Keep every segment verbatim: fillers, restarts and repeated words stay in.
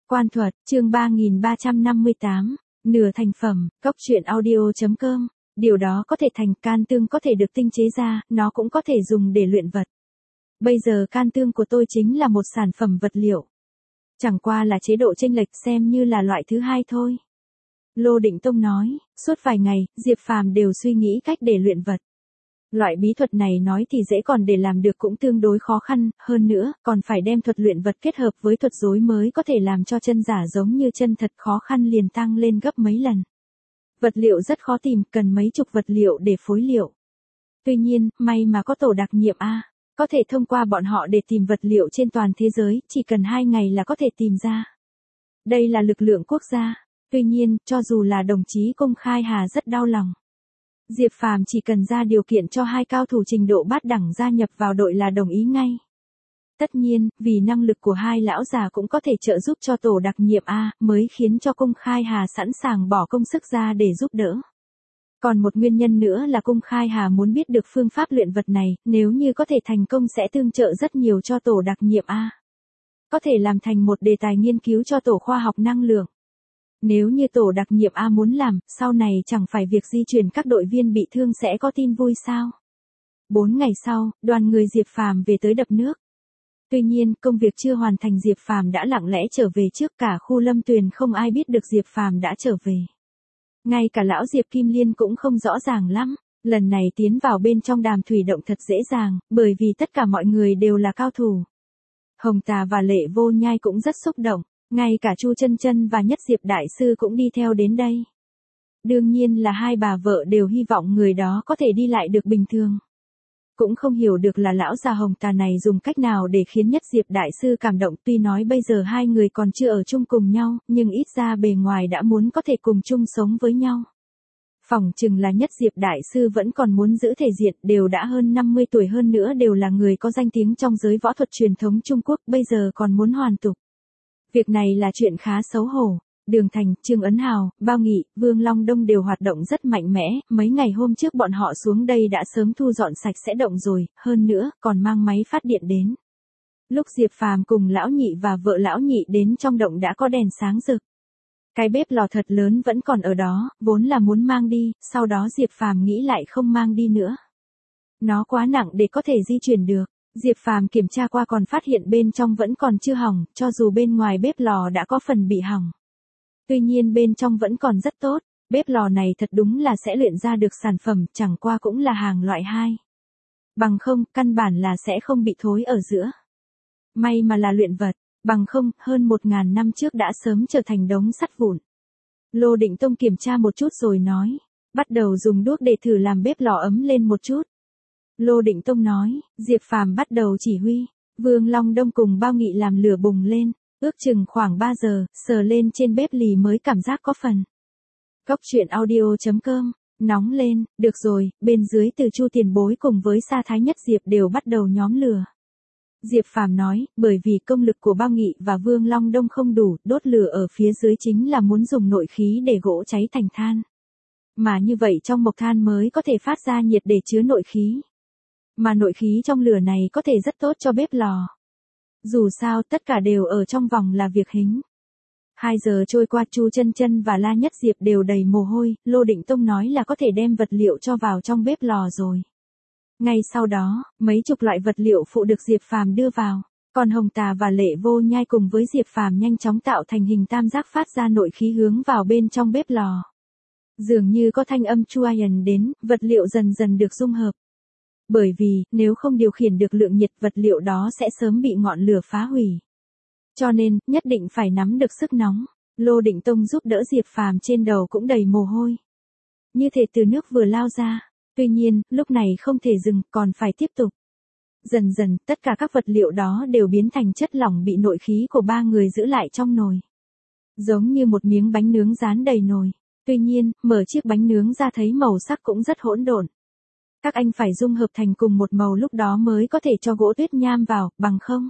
Quan thuật, chương ba nghìn ba trăm năm mươi tám, nửa thành phẩm, cốc truyện audio.com, điều đó có thể thành, can tương có thể được tinh chế ra, nó cũng có thể dùng để luyện vật. Bây giờ can tương của tôi chính là một sản phẩm vật liệu. Chẳng qua là chế độ chênh lệch, xem như là loại thứ hai thôi. Lô Định Tông nói, suốt vài ngày, Diệp Phàm đều suy nghĩ cách để luyện vật. Loại bí thuật này nói thì dễ, còn để làm được cũng tương đối khó khăn, hơn nữa, còn phải đem thuật luyện vật kết hợp với thuật rối mới có thể làm cho chân giả giống như chân thật, khó khăn liền tăng lên gấp mấy lần. Vật liệu rất khó tìm, cần mấy chục vật liệu để phối liệu. Tuy nhiên, may mà có tổ đặc nhiệm A, có thể thông qua bọn họ để tìm vật liệu trên toàn thế giới, chỉ cần hai ngày là có thể tìm ra. Đây là lực lượng quốc gia. Tuy nhiên, cho dù là đồng chí Công Khai Hà rất đau lòng. Diệp Phàm chỉ cần ra điều kiện cho hai cao thủ trình độ bát đẳng gia nhập vào đội là đồng ý ngay. Tất nhiên, vì năng lực của hai lão già cũng có thể trợ giúp cho tổ đặc nhiệm A, mới khiến cho Công Khai Hà sẵn sàng bỏ công sức ra để giúp đỡ. Còn một nguyên nhân nữa là Công Khai Hà muốn biết được phương pháp luyện vật này, nếu như có thể thành công sẽ tương trợ rất nhiều cho tổ đặc nhiệm A. Có thể làm thành một đề tài nghiên cứu cho tổ khoa học năng lượng. Nếu như tổ đặc nhiệm A muốn làm, sau này chẳng phải việc di chuyển các đội viên bị thương sẽ có tin vui sao? Bốn ngày sau, đoàn người Diệp Phàm về tới đập nước. Tuy nhiên, công việc chưa hoàn thành, Diệp Phàm đã lặng lẽ trở về trước, cả khu Lâm Tuyền không ai biết được Diệp Phàm đã trở về. Ngay cả lão Diệp Kim Liên cũng không rõ ràng lắm. Lần này tiến vào bên trong đàm thủy động thật dễ dàng, bởi vì tất cả mọi người đều là cao thủ. Hồng Tà và Lệ Vô Nhai cũng rất xúc động. Ngay cả Chu Chân Chân và Nhất Diệp Đại Sư cũng đi theo đến đây. Đương nhiên là hai bà vợ đều hy vọng người đó có thể đi lại được bình thường. Cũng không hiểu được là lão già Hồng Tà này dùng cách nào để khiến Nhất Diệp Đại Sư cảm động, tuy nói bây giờ hai người còn chưa ở chung cùng nhau, nhưng ít ra bề ngoài đã muốn có thể cùng chung sống với nhau. Phỏng chừng là Nhất Diệp Đại Sư vẫn còn muốn giữ thể diện, đều đã hơn năm mươi tuổi, hơn nữa đều là người có danh tiếng trong giới võ thuật truyền thống Trung Quốc, bây giờ còn muốn hoàn tục. Việc này là chuyện khá xấu hổ. Đường Thành, Trương Ấn Hào, Bao Nghị, Vương Long Đông đều hoạt động rất mạnh mẽ, mấy ngày hôm trước bọn họ xuống đây đã sớm thu dọn sạch sẽ động rồi, hơn nữa, còn mang máy phát điện đến. Lúc Diệp Phàm cùng lão nhị và vợ lão nhị đến trong động đã có đèn sáng rực. Cái bếp lò thật lớn vẫn còn ở đó, vốn là muốn mang đi, sau đó Diệp Phàm nghĩ lại không mang đi nữa. Nó quá nặng để có thể di chuyển được. Diệp Phàm kiểm tra qua còn phát hiện bên trong vẫn còn chưa hỏng, cho dù bên ngoài bếp lò đã có phần bị hỏng. Tuy nhiên bên trong vẫn còn rất tốt, bếp lò này thật đúng là sẽ luyện ra được sản phẩm, chẳng qua cũng là hàng loại hai. Bằng không, căn bản là sẽ không bị thối ở giữa. May mà là luyện vật, bằng không, hơn một ngàn năm trước đã sớm trở thành đống sắt vụn. Lô Định Tông kiểm tra một chút rồi nói, bắt đầu dùng đuốc để thử làm bếp lò ấm lên một chút. Lô Định Tông nói, Diệp Phàm bắt đầu chỉ huy, Vương Long Đông cùng Bao Nghị làm lửa bùng lên, ước chừng khoảng ba giờ, sờ lên trên bếp lì mới cảm giác có phần. Cốc truyện audio.com, nóng lên, được rồi, bên dưới từ Chu Tiền Bối cùng với Sa Thái Nhất Diệp đều bắt đầu nhóm lửa. Diệp Phàm nói, bởi vì công lực của Bao Nghị và Vương Long Đông không đủ, đốt lửa ở phía dưới chính là muốn dùng nội khí để gỗ cháy thành than. Mà như vậy trong mộc than mới có thể phát ra nhiệt để chứa nội khí. Mà nội khí trong lửa này có thể rất tốt cho bếp lò. Dù sao tất cả đều ở trong vòng là việc hính. Hai giờ trôi qua, Chu Chân Chân và La Nhất Diệp đều đầy mồ hôi, Lô Định Tông nói là có thể đem vật liệu cho vào trong bếp lò rồi. Ngay sau đó, mấy chục loại vật liệu phụ được Diệp Phàm đưa vào. Còn Hồng Tà và Lệ Vô Nhai cùng với Diệp Phàm nhanh chóng tạo thành hình tam giác phát ra nội khí hướng vào bên trong bếp lò. Dường như có thanh âm chuayen đến, vật liệu dần dần được dung hợp. Bởi vì, nếu không điều khiển được lượng nhiệt, vật liệu đó sẽ sớm bị ngọn lửa phá hủy. Cho nên, nhất định phải nắm được sức nóng. Lô Định Tông giúp đỡ Diệp Phàm trên đầu cũng đầy mồ hôi. Như thể từ nước vừa lao ra. Tuy nhiên, lúc này không thể dừng, còn phải tiếp tục. Dần dần, tất cả các vật liệu đó đều biến thành chất lỏng bị nội khí của ba người giữ lại trong nồi. Giống như một miếng bánh nướng dán đầy nồi. Tuy nhiên, mở chiếc bánh nướng ra thấy màu sắc cũng rất hỗn độn. Các anh phải dung hợp thành cùng một màu, lúc đó mới có thể cho gỗ tuyết nham vào, bằng không.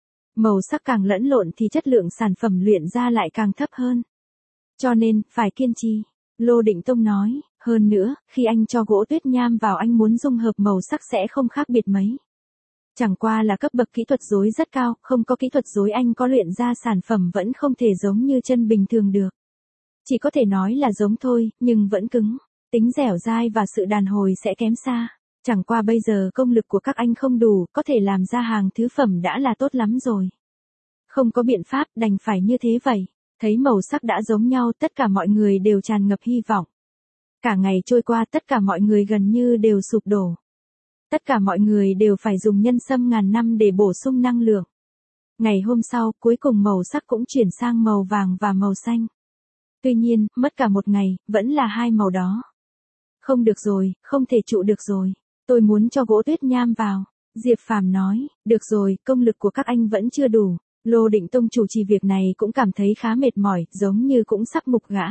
Màu sắc càng lẫn lộn thì chất lượng sản phẩm luyện ra lại càng thấp hơn. Cho nên, phải kiên trì. Lô Định Tông nói, hơn nữa, khi anh cho gỗ tuyết nham vào anh muốn dung hợp màu sắc sẽ không khác biệt mấy. Chẳng qua là cấp bậc kỹ thuật rối rất cao, không có kỹ thuật rối anh có luyện ra sản phẩm vẫn không thể giống như chân bình thường được. Chỉ có thể nói là giống thôi, nhưng vẫn cứng. Tính dẻo dai và sự đàn hồi sẽ kém xa. Chẳng qua bây giờ công lực của các anh không đủ, có thể làm ra hàng thứ phẩm đã là tốt lắm rồi. Không có biện pháp, đành phải như thế vậy. Thấy màu sắc đã giống nhau, tất cả mọi người đều tràn ngập hy vọng. Cả ngày trôi qua, tất cả mọi người gần như đều sụp đổ. Tất cả mọi người đều phải dùng nhân sâm ngàn năm để bổ sung năng lượng. Ngày hôm sau, cuối cùng màu sắc cũng chuyển sang màu vàng và màu xanh. Tuy nhiên, mất cả một ngày, vẫn là hai màu đó. Không được rồi, không thể trụ được rồi. Tôi muốn cho gỗ tuyết nham vào. Diệp Phàm nói, được rồi, công lực của các anh vẫn chưa đủ. Lô Định Tông chủ trì việc này cũng cảm thấy khá mệt mỏi, giống như cũng sắp mục gã.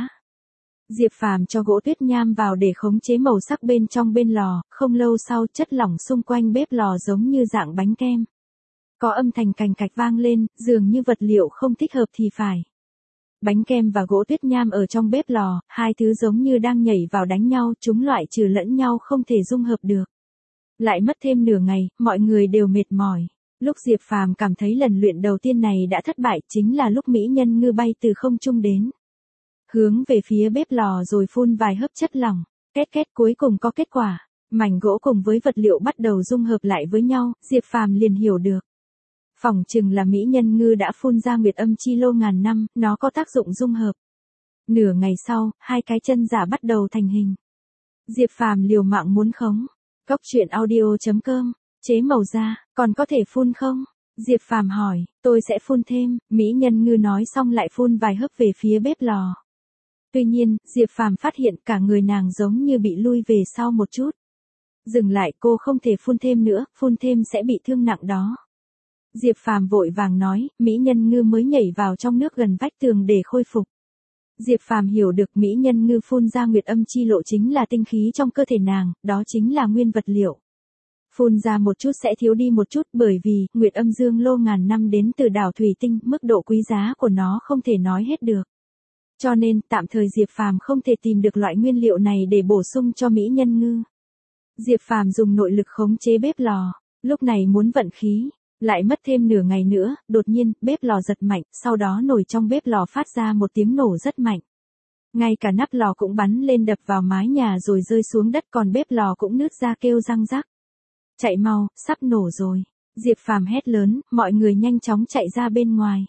Diệp Phàm cho gỗ tuyết nham vào để khống chế màu sắc bên trong bên lò, không lâu sau chất lỏng xung quanh bếp lò giống như dạng bánh kem. Có âm thanh cành cạch vang lên, dường như vật liệu không thích hợp thì phải. Bánh kem và gỗ tuyết nham ở trong bếp lò, hai thứ giống như đang nhảy vào đánh nhau, chúng loại trừ lẫn nhau không thể dung hợp được. Lại mất thêm nửa ngày, mọi người đều mệt mỏi. Lúc Diệp Phàm cảm thấy lần luyện đầu tiên này đã thất bại chính là lúc mỹ nhân ngư bay từ không trung đến. Hướng về phía bếp lò rồi phun vài hớp chất lỏng, két két cuối cùng có kết quả. Mảnh gỗ cùng với vật liệu bắt đầu dung hợp lại với nhau, Diệp Phàm liền hiểu được. Phỏng chừng là mỹ nhân ngư đã phun ra nguyệt âm chi lô ngàn năm, nó có tác dụng dung hợp. Nửa ngày sau, hai cái chân giả bắt đầu thành hình. Diệp Phàm liều mạng muốn khống. Cốc truyện audio chấm com, chế màu da, còn có thể phun không? Diệp Phàm hỏi, tôi sẽ phun thêm, mỹ nhân ngư nói xong lại phun vài hớp về phía bếp lò. Tuy nhiên, Diệp Phàm phát hiện cả người nàng giống như bị lui về sau một chút. Dừng lại, cô không thể phun thêm nữa, phun thêm sẽ bị thương nặng đó. Diệp Phàm vội vàng nói, mỹ nhân ngư mới nhảy vào trong nước gần vách tường để khôi phục. Diệp Phàm hiểu được mỹ nhân ngư phun ra nguyệt âm chi lộ chính là tinh khí trong cơ thể nàng, đó chính là nguyên vật liệu. Phun ra một chút sẽ thiếu đi một chút bởi vì nguyệt âm dương lô ngàn năm đến từ đảo thủy tinh, mức độ quý giá của nó không thể nói hết được. Cho nên, tạm thời Diệp Phàm không thể tìm được loại nguyên liệu này để bổ sung cho mỹ nhân ngư. Diệp Phàm dùng nội lực khống chế bếp lò, lúc này muốn vận khí. Lại mất thêm nửa ngày nữa, đột nhiên, bếp lò giật mạnh, sau đó nồi trong bếp lò phát ra một tiếng nổ rất mạnh. Ngay cả nắp lò cũng bắn lên đập vào mái nhà rồi rơi xuống đất, còn bếp lò cũng nứt ra kêu răng rắc. Chạy mau, sắp nổ rồi. Diệp Phàm hét lớn, mọi người nhanh chóng chạy ra bên ngoài.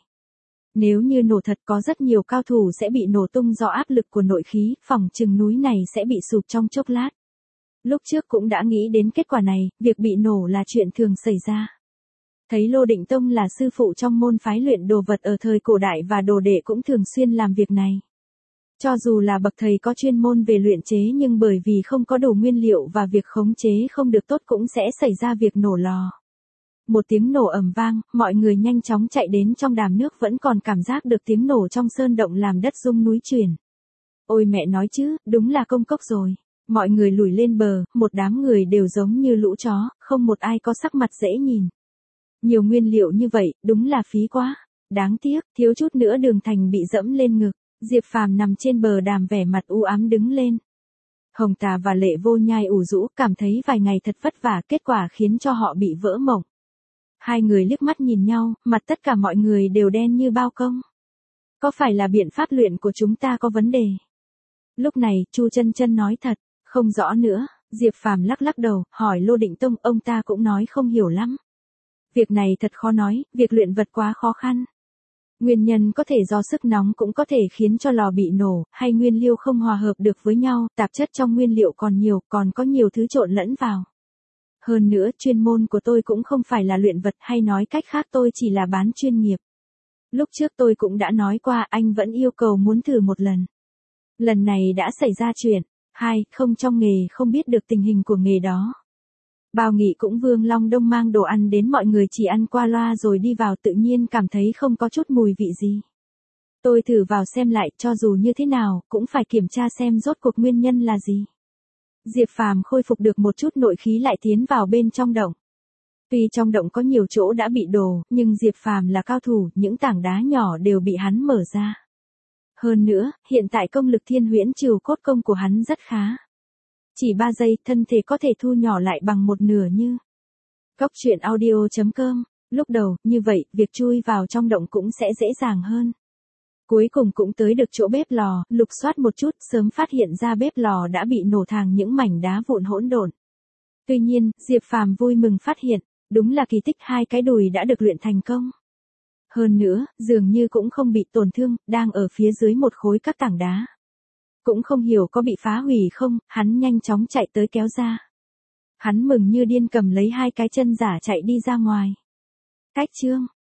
Nếu như nổ thật có rất nhiều cao thủ sẽ bị nổ tung do áp lực của nội khí, phỏng chừng núi này sẽ bị sụp trong chốc lát. Lúc trước cũng đã nghĩ đến kết quả này, việc bị nổ là chuyện thường xảy ra. Thấy Lô Định Tông là sư phụ trong môn phái luyện đồ vật ở thời cổ đại và đồ đệ cũng thường xuyên làm việc này. Cho dù là bậc thầy có chuyên môn về luyện chế nhưng bởi vì không có đủ nguyên liệu và việc khống chế không được tốt cũng sẽ xảy ra việc nổ lò. Một tiếng nổ ầm vang, mọi người nhanh chóng chạy đến trong đàm nước vẫn còn cảm giác được tiếng nổ trong sơn động làm đất rung núi chuyển. Ôi mẹ nói chứ, đúng là công cốc rồi. Mọi người lùi lên bờ, một đám người đều giống như lũ chó, không một ai có sắc mặt dễ nhìn. Nhiều nguyên liệu như vậy, đúng là phí quá. Đáng tiếc, thiếu chút nữa Đường Thành bị dẫm lên ngực. Diệp Phàm nằm trên bờ đàm vẻ mặt u ám đứng lên. Hồng Tà và Lệ Vô Nhai ủ rũ cảm thấy vài ngày thật vất vả, kết quả khiến cho họ bị vỡ mộng. Hai người liếc mắt nhìn nhau, mặt tất cả mọi người đều đen như bao công. Có phải là biện pháp luyện của chúng ta có vấn đề? Lúc này, Chu Chân Chân nói thật, không rõ nữa. Diệp Phàm lắc lắc đầu, hỏi Lô Định Tông, ông ta cũng nói không hiểu lắm. Việc này thật khó nói, việc luyện vật quá khó khăn. Nguyên nhân có thể do sức nóng cũng có thể khiến cho lò bị nổ, hay nguyên liệu không hòa hợp được với nhau, tạp chất trong nguyên liệu còn nhiều, còn có nhiều thứ trộn lẫn vào. Hơn nữa, chuyên môn của tôi cũng không phải là luyện vật, hay nói cách khác tôi chỉ là bán chuyên nghiệp. Lúc trước tôi cũng đã nói qua, anh vẫn yêu cầu muốn thử một lần. Lần này đã xảy ra chuyện. Hai, không trong nghề không biết được tình hình của nghề đó. Bao Nghị cũng Vương Long Đông mang đồ ăn đến, mọi người chỉ ăn qua loa rồi đi vào, tự nhiên cảm thấy không có chút mùi vị gì. Tôi thử vào xem lại, cho dù như thế nào, cũng phải kiểm tra xem rốt cuộc nguyên nhân là gì. Diệp Phàm khôi phục được một chút nội khí lại tiến vào bên trong động. Tuy trong động có nhiều chỗ đã bị đổ, nhưng Diệp Phàm là cao thủ, những tảng đá nhỏ đều bị hắn mở ra. Hơn nữa, hiện tại công lực Thiên Huyễn Trừ Cốt công của hắn rất khá. Chỉ ba giây, thân thể có thể thu nhỏ lại bằng một nửa như. Cốc truyện audio chấm com. Lúc đầu, như vậy, việc chui vào trong động cũng sẽ dễ dàng hơn. Cuối cùng cũng tới được chỗ bếp lò, lục soát một chút, sớm phát hiện ra bếp lò đã bị nổ thàng những mảnh đá vụn hỗn độn. Tuy nhiên, Diệp Phàm vui mừng phát hiện, đúng là kỳ tích, hai cái đùi đã được luyện thành công. Hơn nữa, dường như cũng không bị tổn thương, đang ở phía dưới một khối các tảng đá. Cũng không hiểu có bị phá hủy không, hắn nhanh chóng chạy tới kéo ra. Hắn mừng như điên cầm lấy hai cái chân giả chạy đi ra ngoài. Cách chương